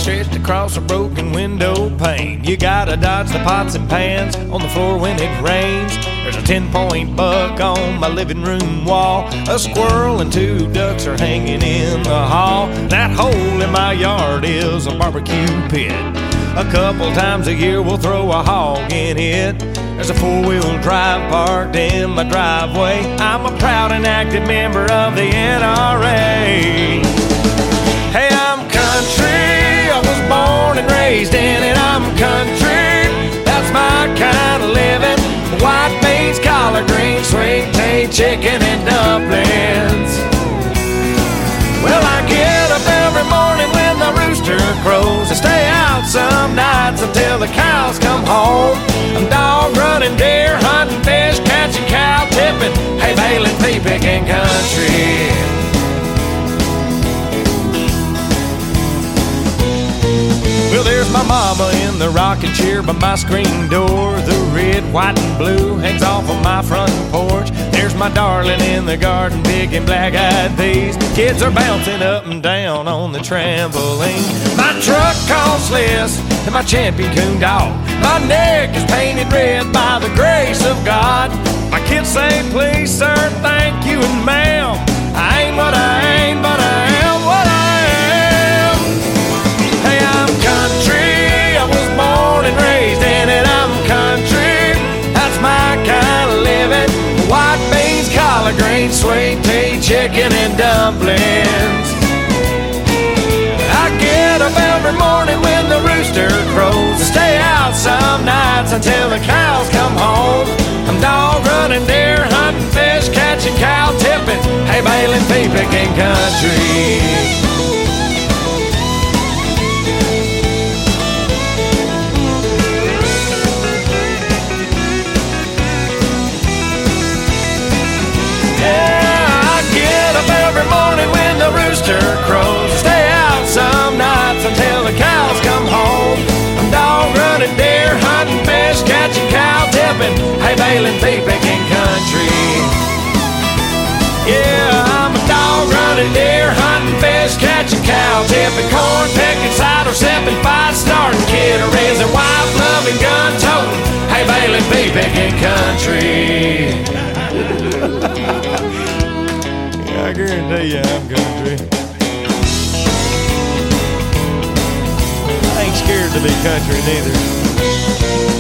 stretched across a broken window pane. You gotta dodge the pots and pans on the floor when it rains. There's a 10-point buck on my living room wall. A squirrel and 2 ducks are hanging in the hall. That hole in my yard is a barbecue pit. A couple times a year we'll throw a hog in it. There's a 4-wheel drive parked in my driveway. I'm a proud and active member of the NRA. Hey, I'm country, I was born and raised in it. I'm country, that's my kind of living. White beans, collard greens, sweet tea, chicken and dumplings. Well, I get up every morning when the rooster crows. I stay out some nights until the cows come home. I'm dog running, deer hunting, fish catching, cow tipping, hay baling, pea picking country. Well, there's my mama in the rocking chair by my screen door. The red, white, and blue hangs off of my front porch. There's my darling in the garden picking black-eyed peas. Kids are bouncing up and down on the trampoline. My truck calls Sliss and my champion coon dog. My neck is painted red by the grace of God. My kids say, please, sir, thank you, and ma'am. I ain't what I ain't, but I am what I am. Hey, I'm country, I was born and raised in it. I'm country, that's my kind of living. White beans, collard greens, sweet tea, chicken and dumplings. I get up every morning when the rooster crows. I stay out some nights until the cows come home. I'm dog running, deer hunting, fish catching, cow tipping, hay baling, pea picking country. Every morning when the rooster crows, stay out some nights until the cows come home. I'm dog running, deer hunting, fish catching, cow tipping, hay baling, pea picking country. Yeah, I'm a dog running, deer hunting, fish catching, cow tipping, corn picking, cider sipping, fight starting, kid raising, wife loving, gun toting, hay baling, pea picking country. I guarantee you I'm country. I ain't scared to be country neither.